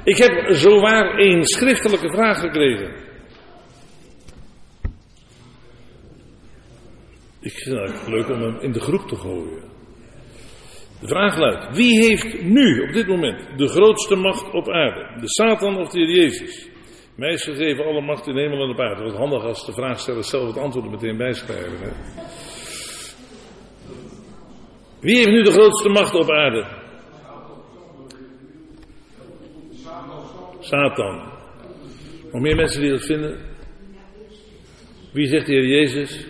Ik heb zowaar een schriftelijke vraag gekregen. Ik vind het eigenlijk leuk om hem in de groep te gooien. De vraag luidt: wie heeft nu, op dit moment, de grootste macht op aarde? De Satan of de Heer Jezus? Mij is gegeven alle macht in de hemel en op aarde. Wat handig als de vraagsteller zelf het antwoord er meteen bijschrijven. Hè? Wie heeft nu de grootste macht op aarde? Satan. Nog meer mensen die dat vinden? Wie zegt de Heer Jezus?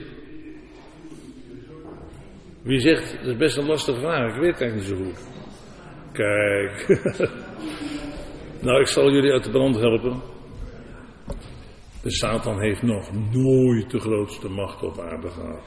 Wie zegt, dat is best een lastige vraag, ik weet het eigenlijk niet zo goed. Kijk. Nou, ik zal jullie uit de brand helpen. De Satan heeft nog nooit de grootste macht op aarde gehad.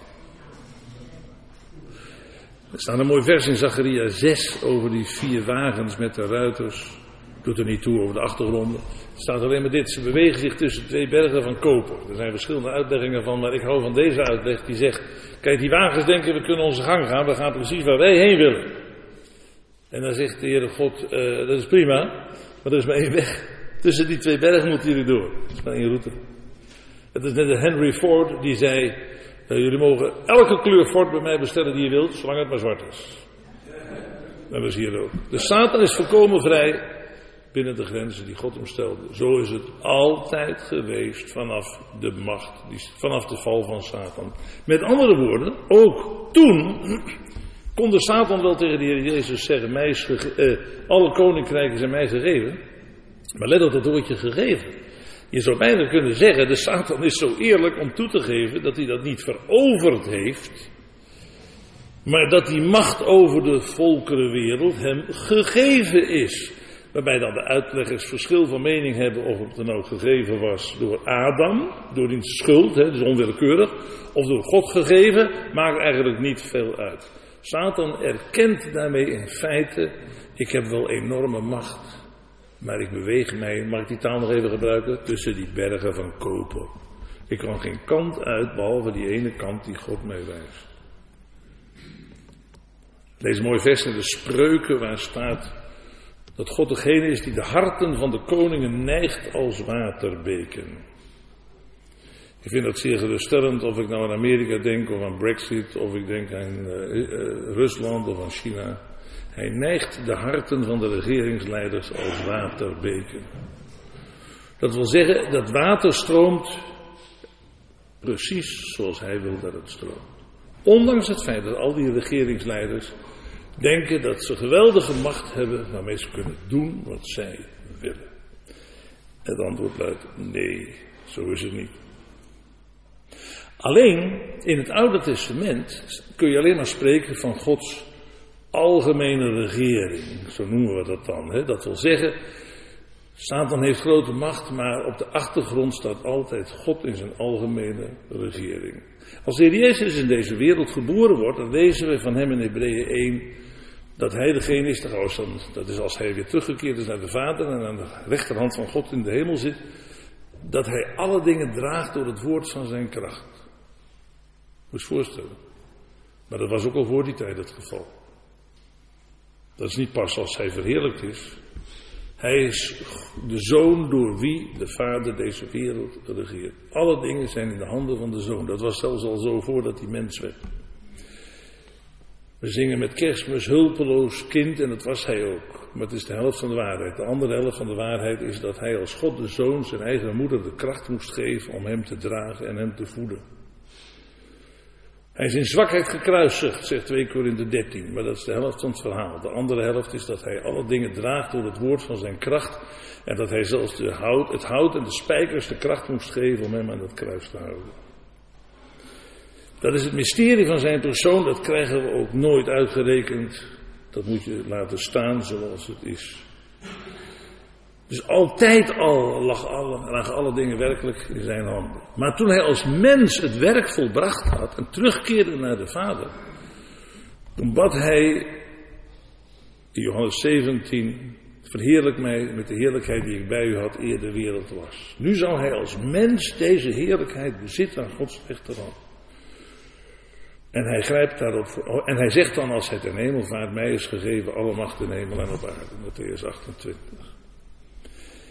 Er staat een mooi vers in Zacharia 6 over die 4 wagens met de ruiters. Doet er niet toe over de achtergronden. Er staat alleen maar dit: ze bewegen zich tussen 2 bergen van koper. Er zijn verschillende uitleggingen van, maar ik hou van deze uitleg die zegt: kijk, die wagens denken we kunnen onze gang gaan, we gaan precies waar wij heen willen. En dan zegt de Heere God: dat is prima, maar er is maar 1 weg. Tussen die 2 bergen moeten jullie door. Dat is maar 1 route. Het is net de Henry Ford die zei: jullie mogen elke kleur Ford bij mij bestellen die je wilt, zolang het maar zwart is. Dat was hier ook. De Satan is volkomen vrij binnen de grenzen die God hem stelde. Zo is het altijd geweest vanaf de macht, vanaf de val van Satan. Met andere woorden, ook toen kon de Satan wel tegen de Heer Jezus zeggen: alle koninkrijken zijn mij gegeven. Maar let op dat woordje gegeven. Je zou bijna kunnen zeggen, de Satan is zo eerlijk om toe te geven dat hij dat niet veroverd heeft, maar dat die macht over de volkerenwereld hem gegeven is. Waarbij dan de uitleggers verschil van mening hebben of het dan ook gegeven was door Adam, door die schuld, dus onwillekeurig, of door God gegeven, maakt eigenlijk niet veel uit. Satan erkent daarmee in feite: ik heb wel enorme macht, maar ik beweeg mij, mag ik die taal nog even gebruiken, tussen die bergen van koper. Ik kan geen kant uit, behalve die ene kant die God mij wijst. Deze mooie vers in de Spreuken waar staat dat God degene is die de harten van de koningen neigt als waterbeken. Ik vind dat zeer geruststellend, of ik nou aan Amerika denk of aan Brexit, of ik denk aan Rusland of aan China. Hij neigt de harten van de regeringsleiders als waterbeken. Dat wil zeggen, dat water stroomt precies zoals hij wil dat het stroomt. Ondanks het feit dat al die regeringsleiders denken dat ze geweldige macht hebben waarmee ze kunnen doen wat zij willen. Het antwoord luidt: nee, zo is het niet. Alleen in het Oude Testament kun je alleen maar spreken van Gods algemene regering. Zo noemen we dat dan. Hè? Dat wil zeggen, Satan heeft grote macht, maar op de achtergrond staat altijd God in zijn algemene regering. Als de Heer Jezus in deze wereld geboren wordt, dan lezen we van hem in Hebreeën 1... dat hij degene is, dat is als hij weer teruggekeerd is naar de Vader en aan de rechterhand van God in de hemel zit, dat hij alle dingen draagt door het woord van zijn kracht. Moet je je voorstellen. Maar dat was ook al voor die tijd het geval. Dat is niet pas als hij verheerlijkt is. Hij is de zoon door wie de Vader deze wereld regeert. Alle dingen zijn in de handen van de zoon. Dat was zelfs al zo voordat hij mens werd. We zingen met Kerstmis hulpeloos kind en dat was hij ook. Maar het is de helft van de waarheid. De andere helft van de waarheid is dat hij als God de zoon zijn eigen moeder de kracht moest geven om hem te dragen en hem te voeden. Hij is in zwakheid gekruisigd, zegt 2 Korinthe 13. Maar dat is de helft van het verhaal. De andere helft is dat hij alle dingen draagt door het woord van zijn kracht. En dat hij zelfs het hout en de spijkers de kracht moest geven om hem aan het kruis te houden. Dat is het mysterie van zijn persoon, dat krijgen we ook nooit uitgerekend. Dat moet je laten staan zoals het is. Dus altijd al lagen alle dingen werkelijk in zijn handen. Maar toen hij als mens het werk volbracht had en terugkeerde naar de Vader, toen bad hij in Johannes 17, verheerlijk mij met de heerlijkheid die ik bij u had eer de wereld was. Nu zou hij als mens deze heerlijkheid bezitten aan Gods rechterhand. En hij grijpt daarop voor, en hij zegt dan als hij ten hemel vaart, mij is gegeven alle macht in hemel en op aarde. Mattheüs 28.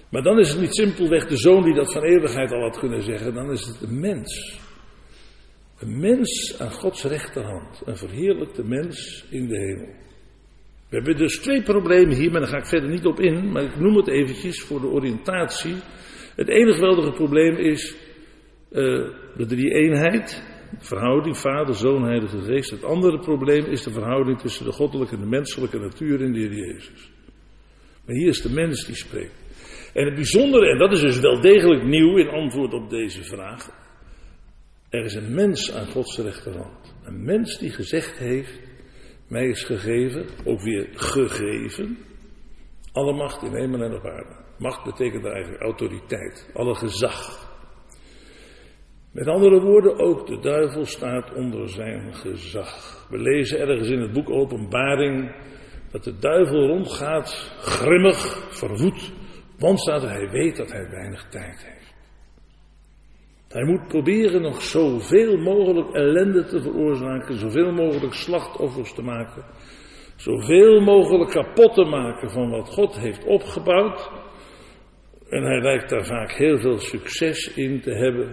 Maar dan is het niet simpelweg de zoon die dat van eeuwigheid al had kunnen zeggen. Dan is het een mens. Een mens aan Gods rechterhand. Een verheerlijkte mens in de hemel. We hebben dus 2 problemen hier, maar daar ga ik verder niet op in. Maar ik noem het eventjes voor de oriëntatie. Het ene geweldige probleem is de drie-eenheid. De verhouding Vader, Zoon, Heilige Geest. Het andere probleem is de verhouding tussen de goddelijke en de menselijke natuur in de Heer Jezus. Maar hier is de mens die spreekt. En het bijzondere, en dat is dus wel degelijk nieuw in antwoord op deze vraag. Er is een mens aan Gods rechterhand. Een mens die gezegd heeft, mij is gegeven, ook weer gegeven, alle macht in hemel en op aarde. Macht betekent eigenlijk autoriteit, alle gezag. Met andere woorden, ook de duivel staat onder zijn gezag. We lezen ergens in het boek Openbaring dat de duivel rondgaat, grimmig, verwoed, want staat er, hij weet dat hij weinig tijd heeft. Hij moet proberen nog zoveel mogelijk ellende te veroorzaken, zoveel mogelijk slachtoffers te maken, zoveel mogelijk kapot te maken van wat God heeft opgebouwd. En hij lijkt daar vaak heel veel succes in te hebben.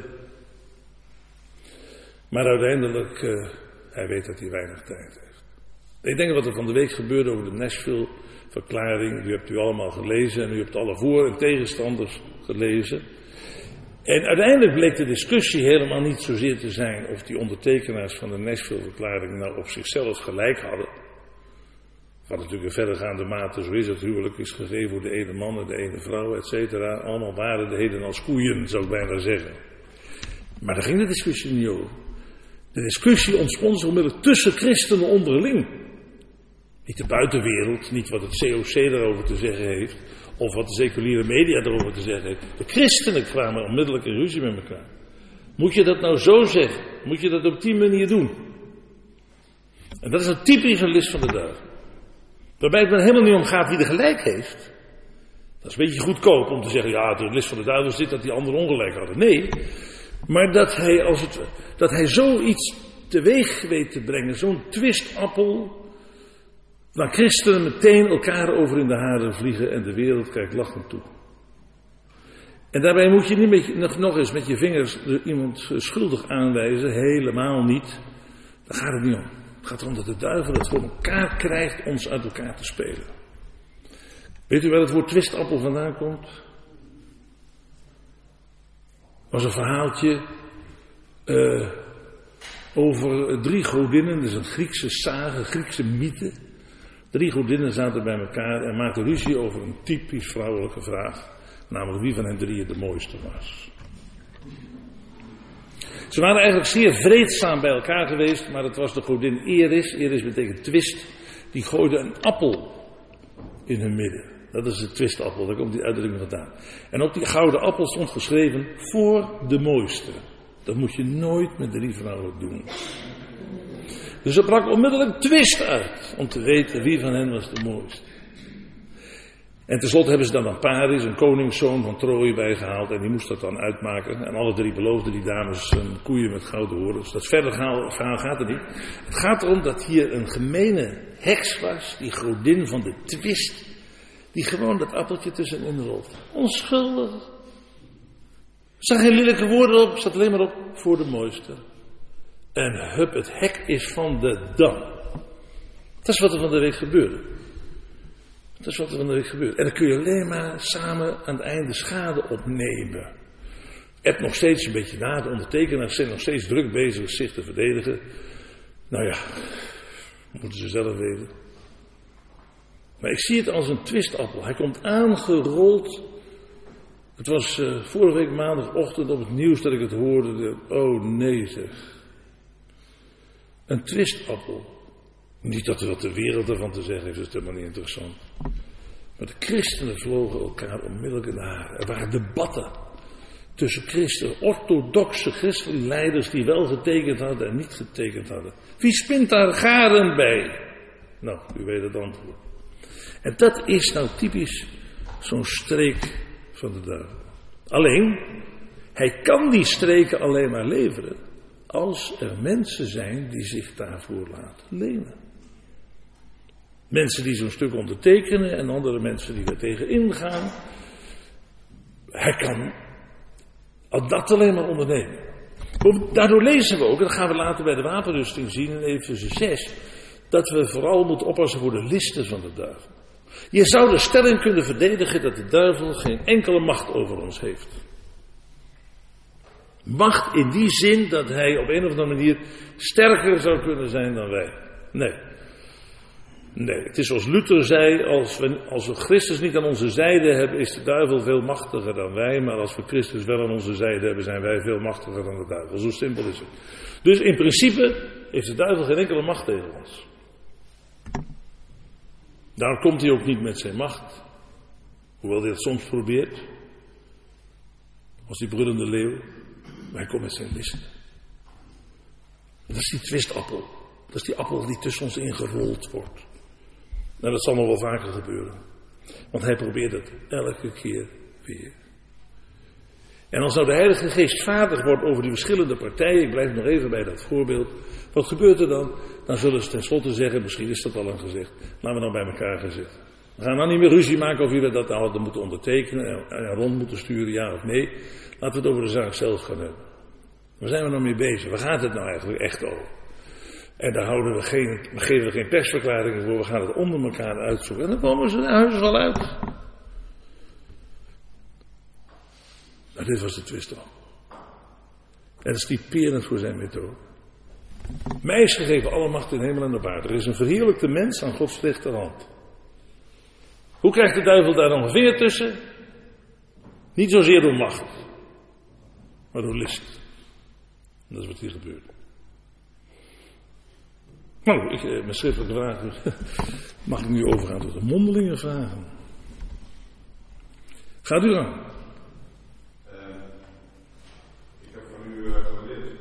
Maar uiteindelijk, hij weet dat hij weinig tijd heeft. Ik denk wat er van de week gebeurde over de Nashville-verklaring. U hebt u allemaal gelezen en u hebt alle voor- en tegenstanders gelezen. En uiteindelijk bleek de discussie helemaal niet zozeer te zijn of die ondertekenaars van de Nashville-verklaring nou op zichzelf gelijk hadden. Wat natuurlijk in verdergaande mate zo is, het huwelijk is gegeven voor de ene man en de ene vrouw, et cetera. Allemaal waren de heden als koeien, zou ik bijna zeggen. Maar daar ging de discussie niet over. De discussie ontspon zich onmiddellijk tussen christenen onderling. Niet de buitenwereld, niet wat het COC daarover te zeggen heeft, of wat de seculiere media erover te zeggen heeft. De christenen kwamen onmiddellijk in ruzie met elkaar. Moet je dat nou zo zeggen? Moet je dat op die manier doen? En dat is een typische list van de duivel. Waarbij het er helemaal niet om gaat wie er gelijk heeft. Dat is een beetje goedkoop om te zeggen, ja, de list van de duivel is dit dat die anderen ongelijk hadden. Nee, maar dat hij zoiets teweeg weet te brengen, zo'n twistappel, waar christenen meteen elkaar over in de haren vliegen en de wereld kijkt lachend toe. En daarbij moet je niet nog eens met je vingers iemand schuldig aanwijzen, helemaal niet. Daar gaat het niet om. Het gaat erom dat de duivel het voor elkaar krijgt ons uit elkaar te spelen. Weet u waar het woord twistappel vandaan komt? Was een verhaaltje over 3 godinnen, dus een Griekse sage, een Griekse mythe. 3 godinnen zaten bij elkaar en maakten ruzie over een typisch vrouwelijke vraag. Namelijk wie van hen 3 de mooiste was. Ze waren eigenlijk zeer vreedzaam bij elkaar geweest, maar het was de godin Eris. Eris betekent twist. Die gooide een appel in hun midden. Dat is de twistappel, daar komt die uitdrukking vandaan. En op die gouden appel stond geschreven, voor de mooiste. Dat moet je nooit met 3 vrouwen doen. Dus er brak onmiddellijk twist uit, om te weten wie van hen was de mooiste. En tenslotte hebben ze dan een Paris, een koningszoon van Troje bijgehaald. En die moest dat dan uitmaken. En alle 3 beloofden die dames een koeien met gouden horens. Dat verder verhaal gaat er niet. Het gaat erom dat hier een gemene heks was, die godin van de twist. Die gewoon dat appeltje tussenin rolt. Onschuldig. Er staan geen lelijke woorden op, er staat alleen maar op voor de mooiste. En hup, het hek is van de dam. Dat is wat er van de week gebeurde. Dat is wat er van de week gebeurt. En dan kun je alleen maar samen aan het einde schade opnemen. Het nog steeds een beetje na. De ondertekenaars zijn nog steeds druk bezig zich te verdedigen. Nou ja, moeten ze zelf weten. Maar ik zie het als een twistappel. Hij komt aangerold. Het was vorige week maandagochtend op het nieuws dat ik het hoorde. Oh nee zeg. Een twistappel. Niet dat er wat de wereld ervan te zeggen heeft, dat is helemaal niet interessant. Maar de christenen vlogen elkaar onmiddellijk in de haren. Er waren debatten tussen christenen, orthodoxe christelijke leiders die wel getekend hadden en niet getekend hadden. Wie spint daar garen bij? Nou, u weet het antwoord. En dat is nou typisch zo'n streek van de duivel. Alleen, hij kan die streken alleen maar leveren als er mensen zijn die zich daarvoor laten lenen. Mensen die zo'n stuk ondertekenen en andere mensen die er tegen ingaan. hij kan dat alleen maar ondernemen. Daardoor lezen we ook, en dat gaan we later bij de wapenrusting zien in Efeze 6, dat we vooral moeten oppassen voor de listen van de duivel. Je zou de stelling kunnen verdedigen dat de duivel geen enkele macht over ons heeft. Macht in die zin dat hij op een of andere manier sterker zou kunnen zijn dan wij. Nee, het is zoals Luther zei, als we Christus niet aan onze zijde hebben, is de duivel veel machtiger dan wij. Maar als we Christus wel aan onze zijde hebben, zijn wij veel machtiger dan de duivel. Zo simpel is het. Dus in principe heeft de duivel geen enkele macht tegen ons. Daarom komt hij ook niet met zijn macht. Hoewel hij het soms probeert. Als die brullende leeuw. Maar hij komt met zijn listen. Dat is die twistappel. Dat is die appel die tussen ons ingerold wordt. Nou, dat zal nog wel vaker gebeuren. Want hij probeert het elke keer weer. En als nou de Heilige Geest vaardig wordt over die verschillende partijen, ik blijf nog even bij dat voorbeeld. Wat gebeurt er dan? Dan zullen ze tenslotte zeggen, misschien is dat al lang gezegd, laten we nou bij elkaar gaan zitten. We gaan nou niet meer ruzie maken of jullie dat nou hadden moeten ondertekenen en rond moeten sturen, ja of nee. Laten we het over de zaak zelf gaan hebben. Waar zijn we nou mee bezig? Waar gaat het nou eigenlijk echt over? En daar geven we geen persverklaringen voor, we gaan het onder elkaar uitzoeken. En dan komen ze naar huis wel uit. Nou, dit was de twist al. En dat is typerend voor zijn methode. Mij is gegeven alle macht in hemel en op aarde. Er is een verheerlijkte mens aan Gods rechterhand. Hoe krijgt de duivel daar dan een vinger tussen? Niet zozeer door macht, maar door list. En dat is wat hier gebeurt. Nou, mijn schriftelijke vragen. Mag ik nu overgaan tot de mondelinge vragen? Gaat u aan. Ik heb van u geleerd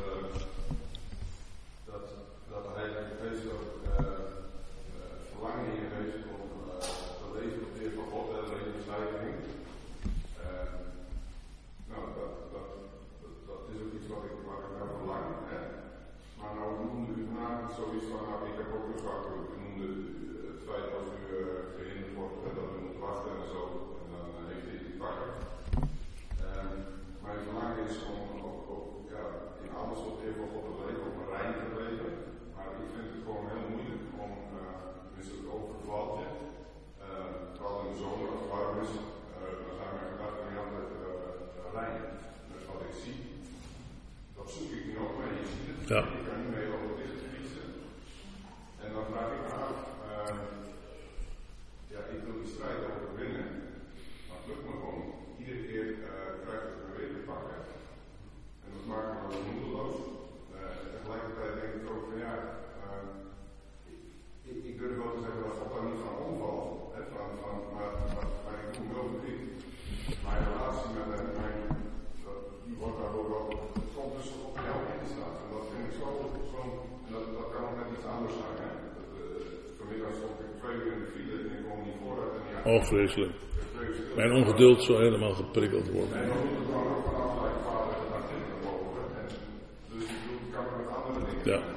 dat de Heilige Geest verlangen in je heeft om te leven op de Heer van God en de levensleiding. Nou, dat is ook iets wat ik naar verlang. Maar nou noemde u vanavond zoiets van, nou, ik heb ook een zwak hulp. U noemde het feit dat u gehinderd wordt dat u moet wachten en zo. En dan heeft hij die pakken. Mijn verlangen is om in alles wat de Heer van God te leven, op een rein te leven. Maar ik vind het gewoon heel moeilijk om, dus het overvalt je. Vooral in de zomer als het warm is, dan zijn mijn gedachten niet altijd rein. Dus wat ik zie, dat zoek ik nu ook, maar je ziet het. Ja. Ik kan niet mee over dit fietsen. En dan vraag ik me af, ik wil die strijd overwinnen. Maar het lukt me gewoon. Iedere keer krijg ik het weer te pakken. En dat maakt me wel moedeloos. Tegelijkertijd denk ik ook van ik durf wel te zeggen dat God daar niet van omvalt. Maar ik doe wel verdriet. Mijn relatie met hem, die wordt daardoor wel, het komt dus op jou in te staan. En dat vind ik zo en dat kan ook net iets anders zijn. Hè? Vanmiddag stond ik 2 uur in de file en ik kom niet vooruit. Oh, vreselijk. Mijn ongeduld zou helemaal geprikkeld worden. En dan moet het gewoon ook vanaf mijn vader en naar kinderen boven. Dus ik kan met andere dingen. Ja.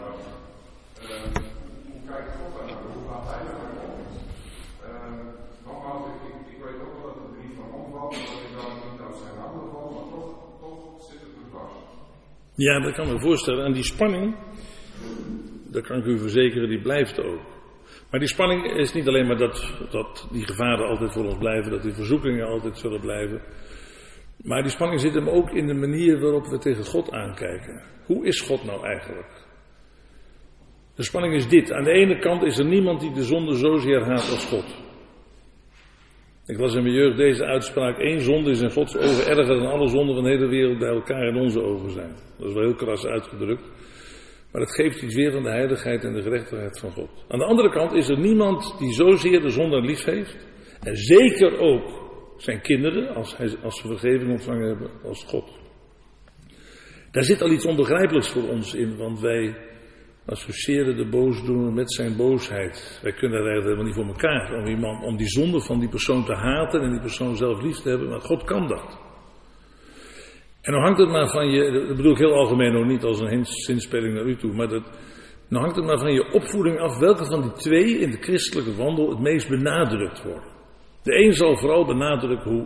Hoe kijkt God daarnaar? Hoe gaat hij daarnaar om? Nogmaals, ik weet ook wel dat het er niet van omvalt, dat ik dan niet uit zijn handen val, maar toch zit het er dwars. Ja, dat kan ik me voorstellen. En die spanning, dat kan ik u verzekeren, die blijft ook. Maar die spanning is niet alleen maar dat die gevaren altijd voor ons blijven, dat die verzoekingen altijd zullen blijven. Maar die spanning zit hem ook in de manier waarop we tegen God aankijken. Hoe is God nou eigenlijk? De spanning is dit. Aan de ene kant is er niemand die de zonde zozeer haat als God. Ik las in mijn jeugd deze uitspraak: 1 zonde is in Gods ogen erger dan alle zonden van de hele wereld bij elkaar in onze ogen zijn. Dat is wel heel kras uitgedrukt. Maar het geeft iets weer van de heiligheid en de gerechtigheid van God. Aan de andere kant is er niemand die zozeer de zondaar lief heeft. En zeker ook zijn kinderen, als ze vergeving ontvangen hebben, als God. Daar zit al iets onbegrijpelijks voor ons in, want wij associëren de boosdoener met zijn boosheid. Wij kunnen dat eigenlijk helemaal niet voor elkaar. Om die zonde van die persoon te haten en die persoon zelf lief te hebben. Maar God kan dat. En dan hangt het maar van je, dat bedoel ik heel algemeen nog niet als een zinspeling naar u toe, maar dan hangt het maar van je opvoeding af welke van die 2 in de christelijke wandel het meest benadrukt worden. De een zal vooral benadrukken hoe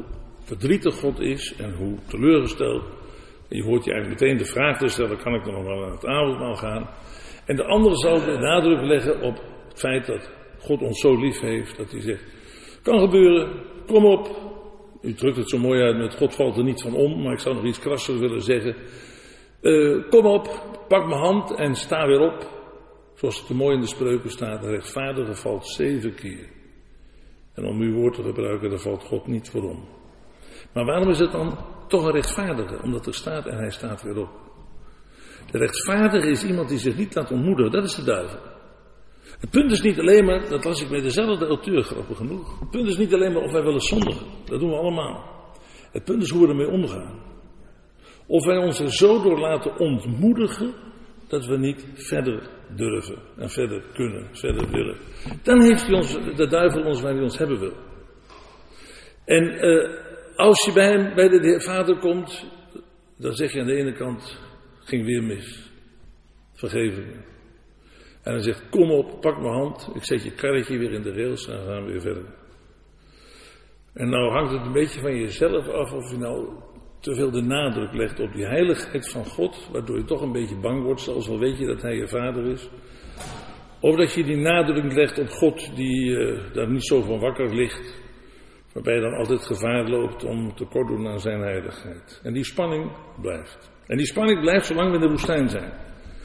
verdrietig God is en hoe teleurgesteld. En je hoort je eigenlijk meteen de vraag te stellen, kan ik dan nog wel aan het avondmaal gaan? En de andere zal de nadruk leggen op het feit dat God ons zo lief heeft, dat hij zegt, kan gebeuren, kom op. U drukt het zo mooi uit met God valt er niet van om, maar ik zou nog iets krasser willen zeggen. Kom op, pak mijn hand en sta weer op. Zoals het te mooi in de spreuken staat, de rechtvaardige valt 7 keer. En om uw woord te gebruiken, daar valt God niet voor om. Maar waarom is het dan toch een rechtvaardige? Omdat er staat en hij staat weer op. De rechtvaardige is iemand die zich niet laat ontmoedigen, dat is de duivel. Het punt is niet alleen maar, dat las ik bij dezelfde auteur, grappig genoeg. Het punt is niet alleen maar of wij willen zondigen, dat doen we allemaal. Het punt is hoe we ermee omgaan. Of wij ons er zo door laten ontmoedigen, dat we niet verder durven en verder kunnen, verder willen. Dan heeft de duivel ons waar hij ons hebben wil. En als je bij de Vader komt, dan zeg je aan de ene kant, ging weer mis. Vergeef me. En hij zegt, kom op, pak mijn hand, ik zet je karretje weer in de rails en dan gaan we weer verder. En nou hangt het een beetje van jezelf af of je nou te veel de nadruk legt op die heiligheid van God, waardoor je toch een beetje bang wordt, zelfs al weet je dat hij je vader is. Of dat je die nadruk legt op God die daar niet zo van wakker ligt, waarbij je dan altijd gevaar loopt om tekort te doen aan zijn heiligheid. En die spanning blijft. En die spanning blijft zolang we in de woestijn zijn.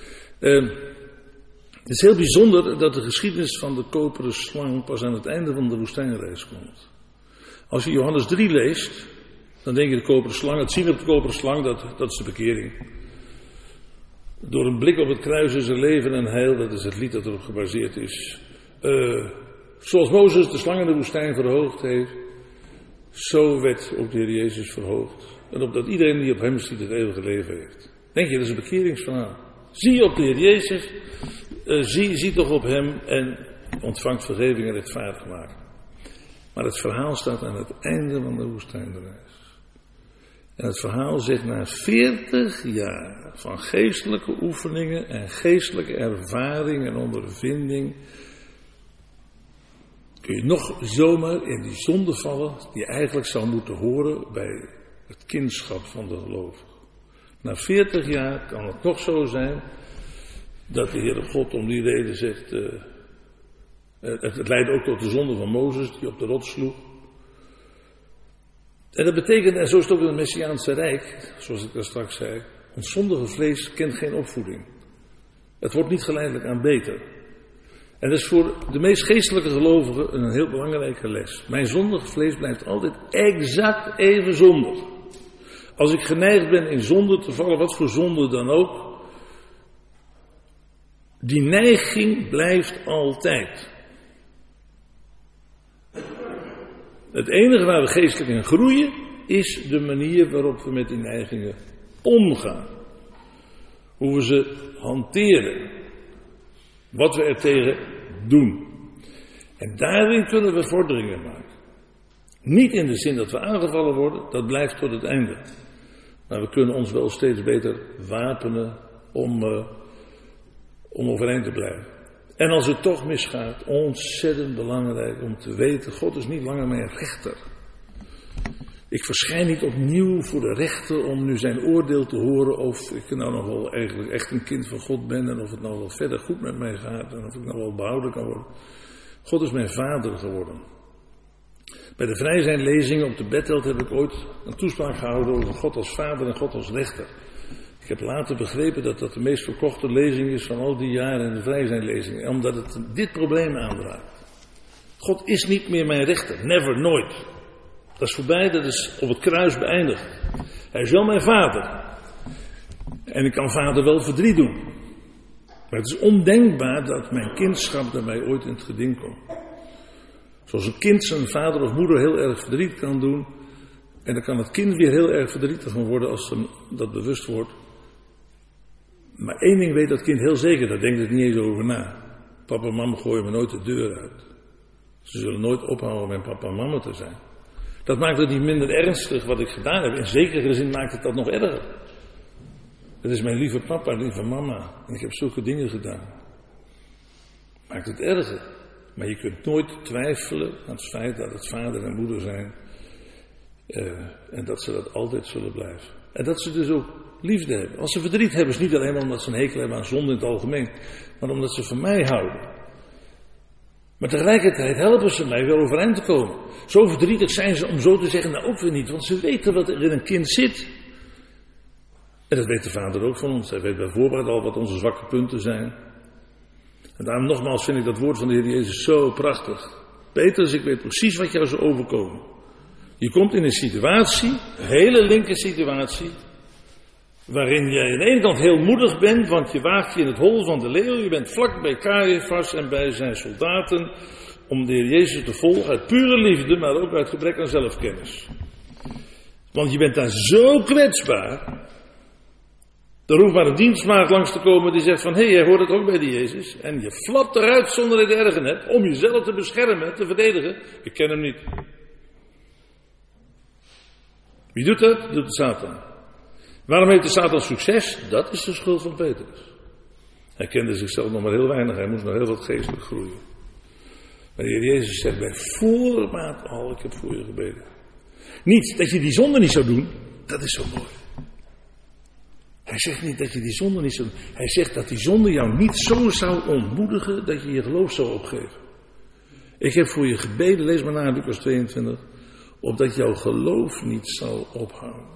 Het is heel bijzonder dat de geschiedenis van de koperen slang pas aan het einde van de woestijnreis komt. Als je Johannes 3 leest, dan denk je de koperen slang, het zien op de koperen slang, dat is de bekering. Door een blik op het kruis is er leven en heil, dat is het lied dat erop gebaseerd is. Zoals Mozes de slang in de woestijn verhoogd heeft, zo werd ook de Heer Jezus verhoogd. En opdat iedereen die op hem ziet het eeuwige leven heeft. Denk je, dat is een bekeringsverhaal. Zie op de Heer Jezus, zie toch op hem en ontvangt vergeving en rechtvaardigmaking. Maar het verhaal staat aan het einde van de woestijnreis. En het verhaal zegt na 40 jaar van geestelijke oefeningen en geestelijke ervaring en ondervinding, kun je nog zomaar in die zonde vallen die eigenlijk zou moeten horen bij het kindschap van de gelovige. Na 40 jaar kan het nog zo zijn dat de Heere God om die reden zegt, het leidt ook tot de zonde van Mozes die op de rots sloeg. En dat betekent, en zo is het ook in het Messiaanse Rijk, zoals ik daar straks zei, ons zondige vlees kent geen opvoeding. Het wordt niet geleidelijk aan beter. En dat is voor de meest geestelijke gelovigen een heel belangrijke les. Mijn zondige vlees blijft altijd exact even zondig. Als ik geneigd ben in zonde te vallen, wat voor zonde dan ook, die neiging blijft altijd. Het enige waar we geestelijk in groeien, is de manier waarop we met die neigingen omgaan. Hoe we ze hanteren. Wat we er tegen doen. En daarin kunnen we vorderingen maken. Niet in de zin dat we aangevallen worden, dat blijft tot het einde. Maar we kunnen ons wel steeds beter wapenen om overeind te blijven. En als het toch misgaat, ontzettend belangrijk om te weten, God is niet langer mijn rechter. Ik verschijn niet opnieuw voor de rechter om nu zijn oordeel te horen of ik nou nog wel eigenlijk echt een kind van God ben en of het nou wel verder goed met mij gaat en of ik nou wel behouden kan worden. God is mijn vader geworden. Bij de vrijzijnlezingen op de Bethel heb ik ooit een toespraak gehouden over God als vader en God als rechter. Ik heb later begrepen dat dat de meest verkochte lezing is van al die jaren in de vrijzijnlezingen, omdat het dit probleem aanraakt. God is niet meer mijn rechter, never, nooit. Dat is voorbij, dat is op het kruis beëindigd. Hij is wel mijn vader. En ik kan vader wel verdriet doen. Maar het is ondenkbaar dat mijn kindschap daarbij ooit in het geding komt. Zoals een kind zijn vader of moeder heel erg verdriet kan doen. En dan kan het kind weer heel erg verdrietig van worden als ze dat bewust wordt. Maar één ding weet dat kind heel zeker, daar denkt het niet eens over na. Papa en mama gooien me nooit de deur uit. Ze zullen nooit ophouden mijn papa en mama te zijn. Dat maakt het niet minder ernstig wat ik gedaan heb. In zekere zin maakt het dat nog erger. Het is mijn lieve papa en lieve mama. En ik heb zulke dingen gedaan. Maakt het erger. Maar je kunt nooit twijfelen aan het feit dat het vader en moeder zijn. En dat ze dat altijd zullen blijven. En dat ze dus ook liefde hebben. Als ze verdriet hebben, is niet alleen omdat ze een hekel hebben aan zonde in het algemeen, maar omdat ze van mij houden. Maar tegelijkertijd helpen ze mij weer overeind te komen. Zo verdrietig zijn ze om zo te zeggen, nou ook weer niet, want ze weten wat er in een kind zit. En dat weet de Vader ook van ons. Hij weet bij voorbaat al wat onze zwakke punten zijn. En daarom nogmaals vind ik dat woord van de Heer Jezus zo prachtig. Petrus, ik weet precies wat jou zou overkomen. Je komt in een situatie, een hele linker situatie, waarin jij aan de ene kant heel moedig bent, want je waagt je in het hol van de leeuw. Je bent vlak bij Caiaphas en bij zijn soldaten om de Heer Jezus te volgen uit pure liefde, maar ook uit gebrek aan zelfkennis. Want je bent daar zo kwetsbaar. Er hoeft maar een dienstmaagd langs te komen die zegt van, hé, jij hoort het ook bij die Jezus. En je flapt eruit zonder dat je ergen hebt, om jezelf te beschermen, te verdedigen. Ik ken hem niet. Wie doet dat? Dat doet de Satan. Waarom heeft de Satan succes? Dat is de schuld van Petrus. Hij kende zichzelf nog maar heel weinig, hij moest nog heel wat geestelijk groeien. Maar de Heer Jezus zegt bij voorbaat al, ik heb voor je gebeden. Niet dat je die zonde niet zou doen, dat is zo mooi. Hij zegt niet dat je die zonde niet zou doen. Hij zegt dat die zonde jou niet zo zou ontmoedigen dat je je geloof zou opgeven. Ik heb voor je gebeden, lees maar na Lucas 22, opdat jouw geloof niet zal ophouden.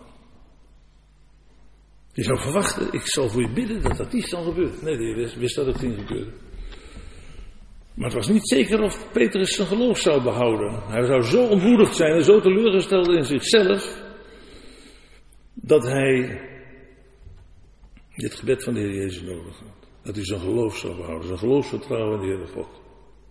Je zou verwachten, ik zal voor je bidden dat dat niet zal gebeuren. Nee, de Heer wist dat het ging gebeuren. Maar het was niet zeker of Petrus zijn geloof zou behouden. Hij zou zo ontmoedigd zijn en zo teleurgesteld in zichzelf, dat hij dit gebed van de Heer Jezus nodig had. Dat hij zijn geloof zou behouden, zijn geloofsvertrouwen in de Heere God.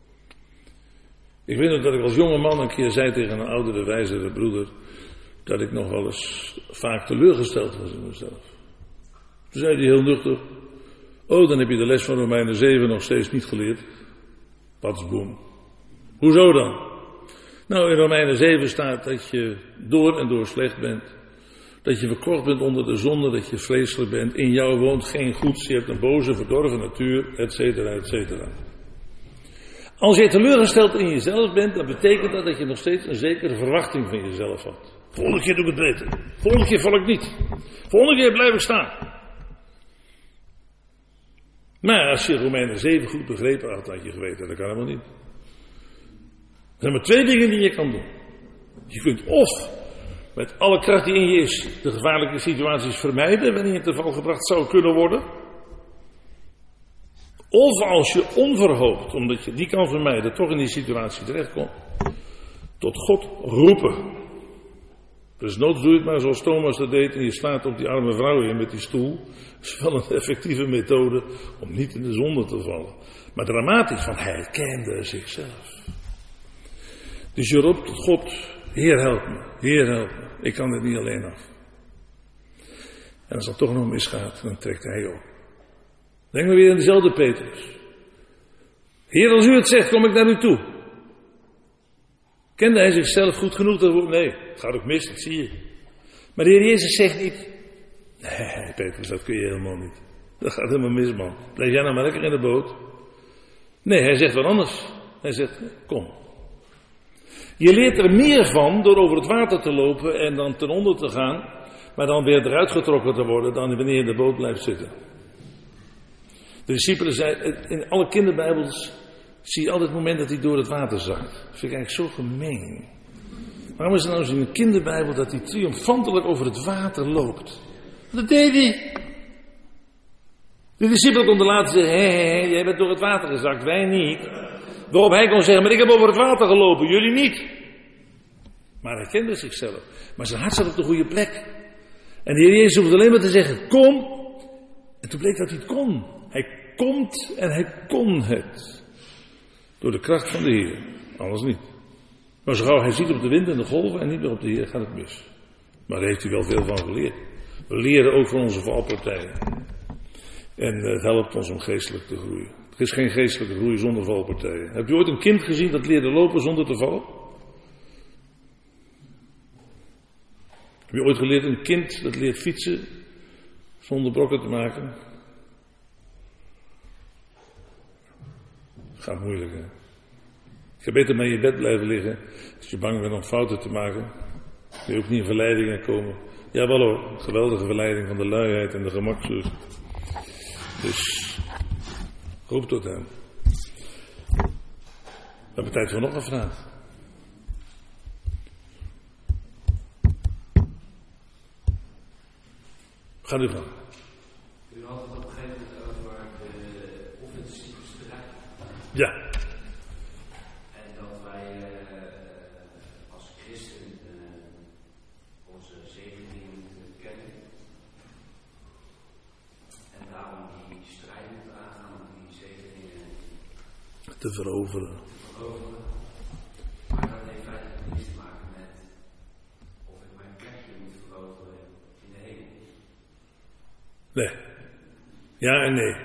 Ik weet nog dat ik als jonge man een keer zei tegen een oudere, wijzere broeder, dat ik nog wel eens vaak teleurgesteld was in mezelf. Toen zei hij heel nuchter, oh, dan heb je de les van Romeinen 7 nog steeds niet geleerd. Patsboom. Hoezo dan? Nou, in Romeinen 7 staat dat je door en door slecht bent. Dat je verkort bent onder de zonde, dat je vleeselijk bent. In jou woont geen goeds, je hebt een boze, verdorven natuur, et cetera, et cetera. Als je teleurgesteld in jezelf bent, dan betekent dat je nog steeds een zekere verwachting van jezelf had. Volgende keer doe ik het beter. Volgende keer val ik niet. Volgende keer blijf ik staan. Maar als je Romeinen 7 goed begrepen had, had je geweten, dat kan helemaal niet. Er zijn maar twee dingen die je kan doen. Je kunt of met alle kracht die in je is de gevaarlijke situaties vermijden wanneer je te val gebracht zou kunnen worden. Of als je onverhoopt, omdat je die kan vermijden, toch in die situatie terechtkomt, tot God roepen. Dus noods doe je het maar zoals Thomas dat deed en je slaat op die arme vrouw in met die stoel. Dat is wel een effectieve methode om niet in de zonde te vallen. Maar dramatisch, want hij kende zichzelf. Dus je roept tot God, Heer help me, Heer help me. Ik kan het niet alleen af. En als dat toch nog misgaat, dan trekt hij op. Denk maar weer aan dezelfde Petrus. Heer, als u het zegt, kom ik naar u toe. Kende hij zichzelf goed genoeg? Nee, het gaat ook mis, dat zie je. Maar de Heer Jezus zegt niet, nee, Petrus, dat kun je helemaal niet. Dat gaat helemaal mis, man. Blijf jij nou maar lekker in de boot. Nee, hij zegt wat anders. Hij zegt, kom. Je leert er meer van door over het water te lopen en dan ten onder te gaan, maar dan weer eruit getrokken te worden dan wanneer je in de boot blijft zitten. De discipelen zeiden, in alle kinderbijbels zie je altijd het moment dat hij door het water zakt. Dat vind ik eigenlijk zo gemeen. Waarom is het nou eens in een kinderbijbel dat hij triomfantelijk over het water loopt? Dat deed hij. De discipelen konden later zeggen, hé, jij bent door het water gezakt, wij niet. Waarop hij kon zeggen, maar ik heb over het water gelopen, jullie niet. Maar hij kende zichzelf. Maar zijn hart zat op de goede plek. En de Heer Jezus hoefde alleen maar te zeggen, kom. En toen bleek dat hij het kon. Hij komt en hij kon het. Door de kracht van de Heer. Anders niet. Maar zo gauw hij ziet op de wind en de golven en niet meer op de Heer, gaat het mis. Maar daar heeft hij wel veel van geleerd. We leren ook van onze valpartijen. En het helpt ons om geestelijk te groeien. Er is geen geestelijke groei zonder valpartijen. Heb je ooit een kind gezien dat leerde lopen zonder te vallen? Heb je ooit geleerd een kind dat leert fietsen zonder brokken te maken? Gaat moeilijk, hè? Je kan beter maar in je bed blijven liggen als je bang bent om fouten te maken. Kun je ook niet in verleidingen komen. Jawel hoor, geweldige verleiding van de luiheid en de gemakzucht. Dus, roep tot hem. We hebben tijd voor nog een vraag. Ga u gaan. U had het op een gegeven moment over de offensieve strijd. Ja. En dat wij als christen onze zegeningen moeten kennen. En daarom die strijd moeten aangaan om die zegeningen te veroveren. Maar dat heeft feitelijk niets te maken met of ik mijn plekje moet veroveren in de hemel. Nee. Ja en nee.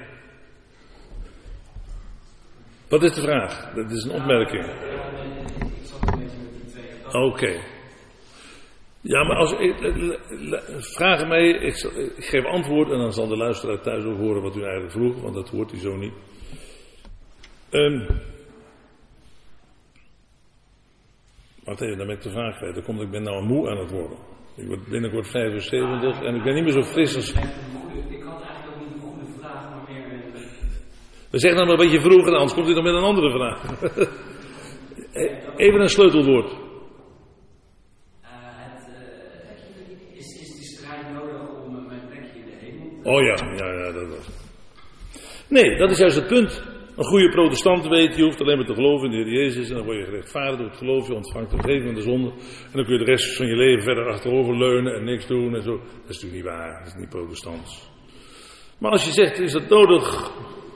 Wat is de vraag? Dat is een opmerking. Ik zat een beetje met die twee gedachten. Oké. Ja, maar als vraag mij, ik geef antwoord en dan zal de luisteraar thuis ook horen wat u eigenlijk vroeg, want dat hoort hij zo niet. Wacht even, dan ben ik de vraag kwijt. Dan komt ik ben nou moe aan het worden. Ik word binnenkort 75 en ik ben niet meer zo fris als... Ik had eigenlijk ook niet een goede vraag, maar meer... We zeggen dan maar wat je vroeg en anders komt hij dan met een andere vraag. Even een sleutelwoord. Is die strijd nodig om mijn plekje in de hemel te... Oh ja, dat was het. Nee, dat is juist het punt. Een goede protestant weet, je hoeft alleen maar te geloven in de Heer Jezus en dan word je gerechtvaardigd door het geloof, je ontvangt de vergeving van de zonde en dan kun je de rest van je leven verder achterover leunen en niks doen en zo. Dat is natuurlijk niet waar, dat is niet protestants. Maar als je zegt, is het nodig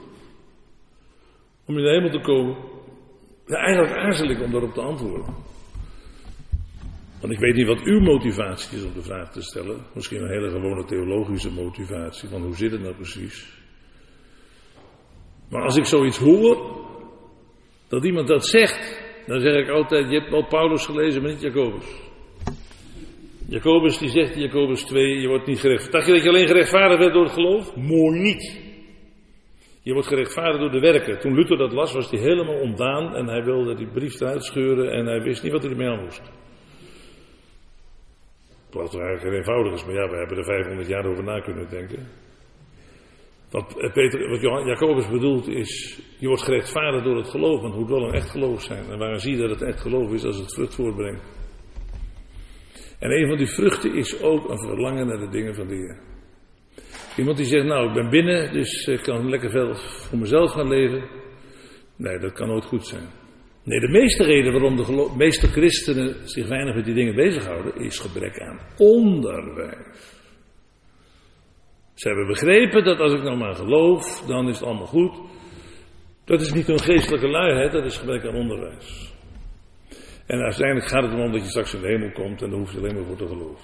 om in de hemel te komen? Ja, eigenlijk aarzel ik om daarop te antwoorden. Want ik weet niet wat uw motivatie is om de vraag te stellen. Misschien een hele gewone theologische motivatie, van hoe zit het nou precies? Maar als ik zoiets hoor, dat iemand dat zegt, dan zeg ik altijd, je hebt wel Paulus gelezen, maar niet Jacobus. Jacobus die zegt in Jacobus 2, je wordt niet gerechtvaardigd. Dacht je dat je alleen gerechtvaardigd werd door het geloof? Mooi niet. Je wordt gerechtvaardigd door de werken. Toen Luther dat las, was hij helemaal ontdaan en hij wilde die brief eruit scheuren en hij wist niet wat hij ermee aan moest. Wat eigenlijk heel eenvoudig is, maar ja, we hebben er 500 jaar over na kunnen denken. Wat Jacobus bedoelt is, je wordt gerechtvaardigd door het geloof, want het moet wel een echt geloof zijn. En waarom zie je dat het echt geloof is als het vrucht voortbrengt? En een van die vruchten is ook een verlangen naar de dingen van de Heer. Iemand die zegt, nou ik ben binnen, dus ik kan lekker veel voor mezelf gaan leven. Nee, dat kan nooit goed zijn. Nee, de meeste reden waarom de meeste christenen zich weinig met die dingen bezighouden, is gebrek aan onderwijs. Ze hebben begrepen dat als ik nou maar geloof, dan is het allemaal goed. Dat is niet hun geestelijke luiheid, dat is gebrek aan onderwijs. En uiteindelijk gaat het erom dat je straks in de hemel komt en daar hoef je alleen maar voor te geloven.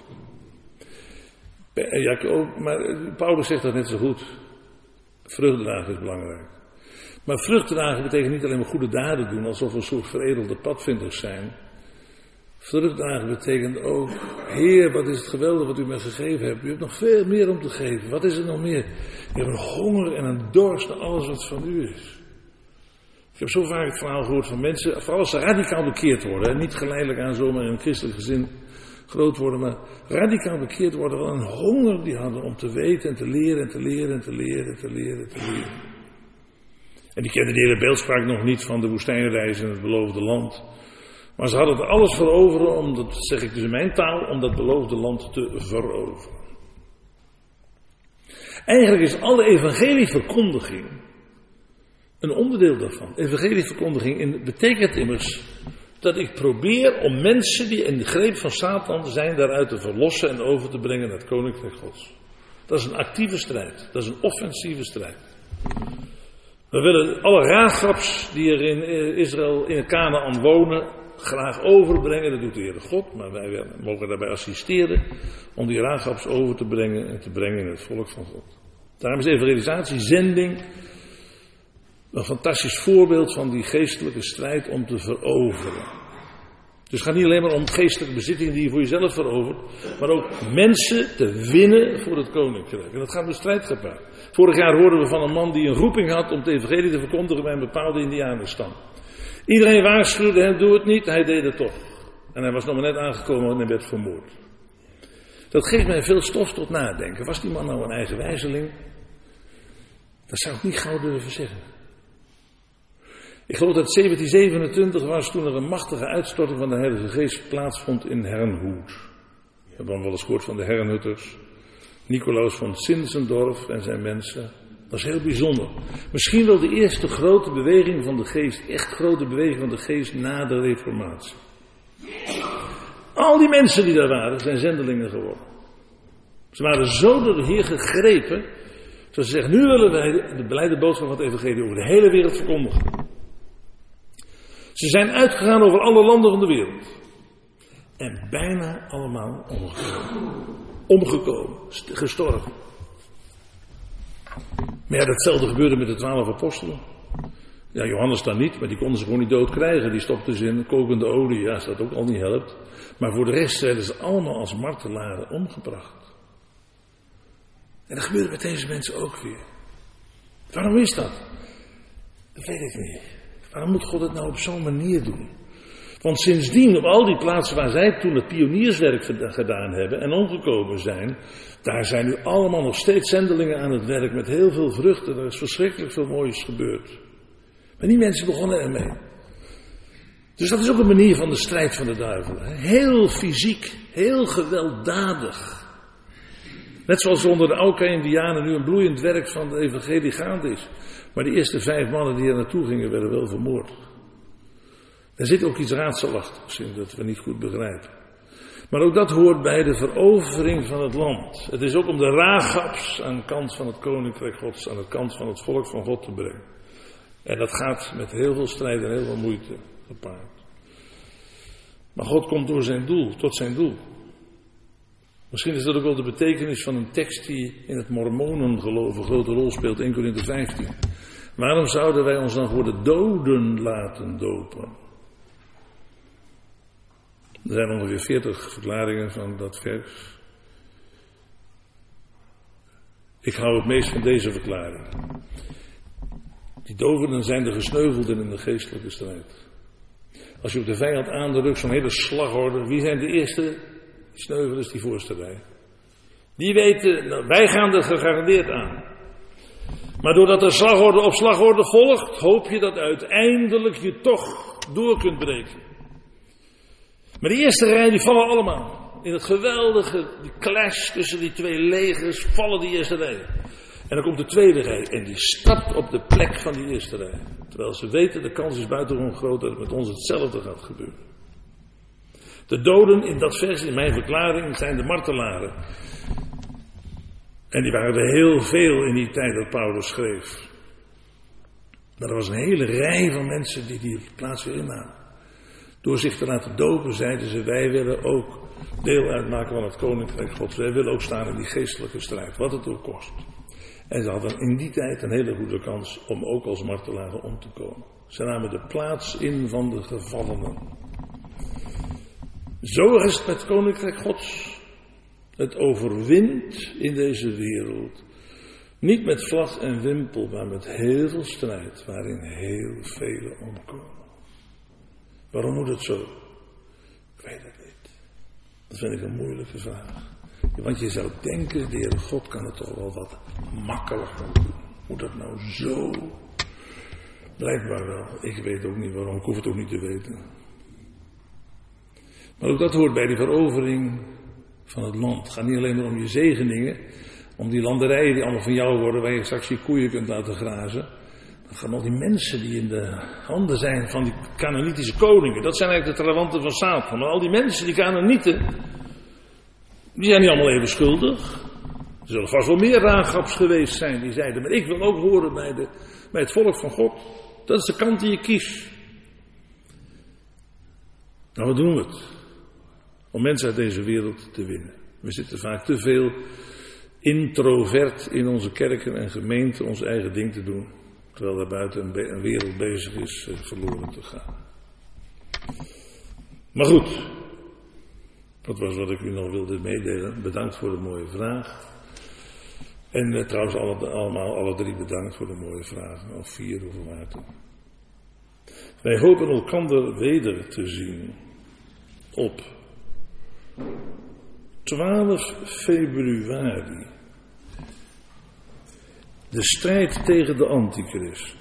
Ja, maar Paulus zegt dat net zo goed. Vrucht dragen is belangrijk. Maar vrucht dragen betekent niet alleen maar goede daden doen, alsof we een soort veredelde padvinders zijn. Vrucht dragen betekent ook, Heer, wat is het geweldig wat u mij gegeven hebt. U hebt nog veel meer om te geven. Wat is er nog meer? Je hebt een honger en een dorst naar alles wat van u is. Ik heb zo vaak het verhaal gehoord van mensen, vooral als ze radicaal bekeerd worden. En niet geleidelijk aan zomaar in een christelijk gezin groot worden, maar radicaal bekeerd worden. Wel een honger die hadden om te weten en te leren en te leren en te leren en te leren en te leren. En die kenden de hele beeldspraak nog niet van de woestijnreis in het beloofde land. Maar ze hadden er alles voor over, om dat zeg ik dus in mijn taal, om dat beloofde land te veroveren. Eigenlijk is alle evangelieverkondiging een onderdeel daarvan. Evangelieverkondiging betekent immers dat ik probeer om mensen die in de greep van Satan zijn, daaruit te verlossen en over te brengen naar het koninkrijk Gods. Dat is een actieve strijd. Dat is een offensieve strijd. We willen alle raafgraps die er in Israël, in Kanaän wonen, graag overbrengen. Dat doet de Heere God, maar wij mogen daarbij assisteren om die raafgraps over te brengen en te brengen in het volk van God. Daarom is evangelisatie, zending, een fantastisch voorbeeld van die geestelijke strijd om te veroveren. Dus het gaat niet alleen maar om geestelijke bezittingen die je voor jezelf verovert, maar ook mensen te winnen voor het koninkrijk. En dat gaat met strijd gepaard. Vorig jaar hoorden we van een man die een roeping had om het evangelie te verkondigen bij een bepaalde indianenstam. Iedereen waarschuwde hem, doe het niet, hij deed het toch. En hij was nog maar net aangekomen en hij werd vermoord. Dat geeft mij veel stof tot nadenken. Was die man nou een eigenwijzeling? Dat zou ik niet gauw durven zeggen. Ik geloof dat 1727 was toen er een machtige uitstorting van de Heilige Geest plaatsvond in Herrnhut. We hebben dan wel eens gehoord van de Herrnhutters. Nicolaus van Zinzendorf en zijn mensen. Dat is heel bijzonder. Misschien wel de eerste grote beweging van de geest, echt grote beweging van de geest na de Reformatie. Al die mensen die daar waren, zijn zendelingen geworden. Ze waren zo door de Heer gegrepen, dat ze zeggen, nu willen wij de blijde boodschap van het evangelie over de hele wereld verkondigen. Ze zijn uitgegaan over alle landen van de wereld. En bijna allemaal omgekomen, gestorven. Maar ja, datzelfde gebeurde met de 12 apostelen. Ja, Johannes dan niet, maar die konden ze gewoon niet dood krijgen. Die stopten ze in kokende olie, ja, als dat ook al niet helpt. Maar voor de rest werden ze allemaal als martelaren omgebracht. En dat gebeurde met deze mensen ook weer. Waarom is dat? Dat weet ik niet. Waarom moet God het nou op zo'n manier doen? Want sindsdien, op al die plaatsen waar zij toen het pionierswerk gedaan hebben en omgekomen zijn, daar zijn nu allemaal nog steeds zendelingen aan het werk met heel veel vruchten. Er is verschrikkelijk veel moois gebeurd. Maar die mensen begonnen ermee. Dus dat is ook een manier van de strijd van de duivel. Heel fysiek, heel gewelddadig. Net zoals onder de Auca-Indianen nu een bloeiend werk van de evangelie gaande is. Maar de eerste 5 mannen die er naartoe gingen werden wel vermoord. Er zit ook iets raadselachtigs in dat we niet goed begrijpen. Maar ook dat hoort bij de verovering van het land. Het is ook om de Ragaps aan de kant van het koninkrijk Gods, aan de kant van het volk van God te brengen. En dat gaat met heel veel strijd en heel veel moeite gepaard. Maar God komt door zijn doel, tot zijn doel. Misschien is dat ook wel de betekenis van een tekst die in het mormonengeloof een grote rol speelt, 1 Korinthe 15. Waarom zouden wij ons dan voor de doden laten dopen? Er zijn ongeveer 40 verklaringen van dat vers. Ik hou het meest van deze verklaring. Die dovenden zijn de gesneuvelden in de geestelijke strijd. Als je op de vijand aandrukt, zo'n hele slagorde, wie zijn de eerste sneuvelers die voorste rij? Die weten, nou, wij gaan er gegarandeerd aan. Maar doordat er slagorde op slagorde volgt, hoop je dat uiteindelijk je toch door kunt breken. Maar die eerste rij, die vallen allemaal. In het geweldige, die clash tussen die 2 legers, vallen die eerste rij. En dan komt de tweede rij en die stapt op de plek van die eerste rij. Terwijl ze weten, de kans is buitengewoon groot dat het met ons hetzelfde gaat gebeuren. De doden in dat vers, in mijn verklaring, zijn de martelaren. En die waren er heel veel in die tijd dat Paulus schreef. Maar er was een hele rij van mensen die plaats weer innamen. Door zich te laten dopen zeiden ze, wij willen ook deel uitmaken van het koninkrijk Gods. Wij willen ook staan in die geestelijke strijd, wat het ook kost. En ze hadden in die tijd een hele goede kans om ook als martelaren om te komen. Ze namen de plaats in van de gevallenen. Zo is het met het koninkrijk Gods. Het overwint in deze wereld. Niet met vlag en wimpel, maar met heel veel strijd, waarin heel velen omkomen. Waarom moet het zo? Ik weet het niet. Dat vind ik een moeilijke vraag. Want je zou denken, de Heere God kan het toch wel wat makkelijker doen. Moet dat nou zo? Blijkbaar wel. Ik weet ook niet waarom. Ik hoef het ook niet te weten. Maar ook dat hoort bij de verovering van het land. Het gaat niet alleen maar om je zegeningen. Om die landerijen die allemaal van jou worden. Waar je straks je koeien kunt laten grazen. Dan gaan al die mensen die in de handen zijn van die Canaanitische koningen. Dat zijn eigenlijk de trawanten van Satan. Maar al die mensen, die Canaanieten, die zijn niet allemaal even schuldig. Er zullen vast wel meer Ragaps geweest zijn die zeiden, maar ik wil ook horen bij het volk van God. Dat is de kant die je kiest. Nou, wat doen we het? Om mensen uit deze wereld te winnen. We zitten vaak te veel introvert in onze kerken en gemeenten ons eigen ding te doen. Terwijl daar buiten een wereld bezig is verloren te gaan. Maar goed. Dat was wat ik u nog wilde meedelen. Bedankt voor de mooie vraag. En trouwens alle 3 bedankt voor de mooie vragen. Of 4 hoeveel water. Wij hopen elkander weder te zien. op 12 februari de strijd tegen de antichrist.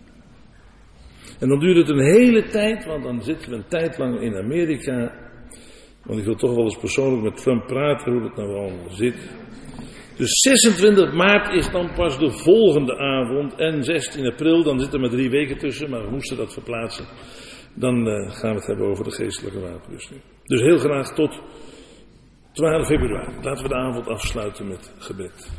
En dan duurt het een hele tijd, want dan zitten we een tijd lang in Amerika. Want ik wil toch wel eens persoonlijk met Trump praten hoe het nou allemaal zit. Dus 26 maart is dan pas de volgende avond en 16 april, dan zitten er maar 3 weken tussen, maar we moesten dat verplaatsen. Dan gaan we het hebben over de geestelijke wapenrusting. Dus heel graag tot 12 februari. Laten we de avond afsluiten met gebed.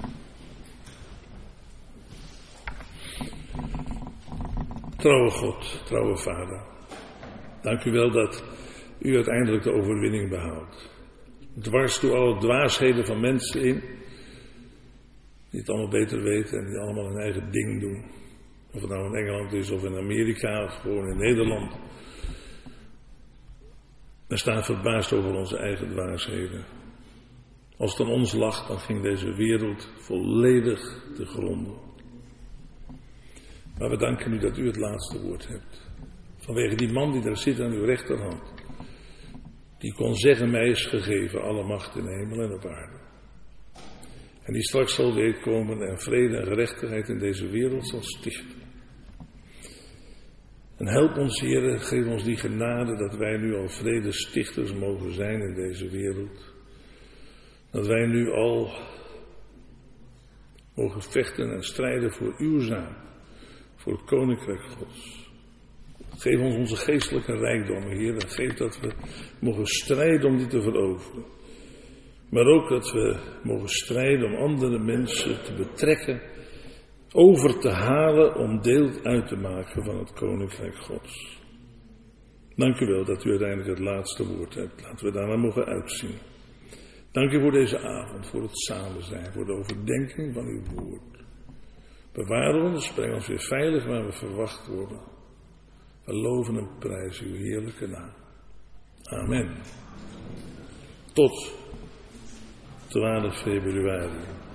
Trouwe God, trouwe Vader, dank u wel dat u uiteindelijk de overwinning behoudt. Dwars door alle dwaasheden van mensen in, die het allemaal beter weten en die allemaal hun eigen ding doen. Of het nou in Engeland is of in Amerika of gewoon in Nederland. We staan verbaasd over onze eigen dwaasheden. Als het aan ons lag, dan ging deze wereld volledig te gronden. Maar we danken u dat u het laatste woord hebt. Vanwege die man die daar zit aan uw rechterhand. Die kon zeggen, mij is gegeven alle macht in de hemel en op aarde. En die straks zal weerkomen en vrede en gerechtigheid in deze wereld zal stichten. En help ons, Heer, geef ons die genade dat wij nu al vredestichters mogen zijn in deze wereld. Dat wij nu al mogen vechten en strijden voor uw zaak. Voor het koninkrijk Gods. Geef ons onze geestelijke rijkdommen, Heer. En geef dat we mogen strijden om die te veroveren. Maar ook dat we mogen strijden om andere mensen te betrekken. Over te halen om deel uit te maken van het koninkrijk Gods. Dank u wel dat u uiteindelijk het laatste woord hebt. Laten we daarna mogen uitzien. Dank u voor deze avond, voor het samen zijn, voor de overdenking van uw woord. Bewaar ons, breng ons weer veilig waar we verwacht worden. We loven en prijzen uw heerlijke naam. Amen. Tot 12 februari.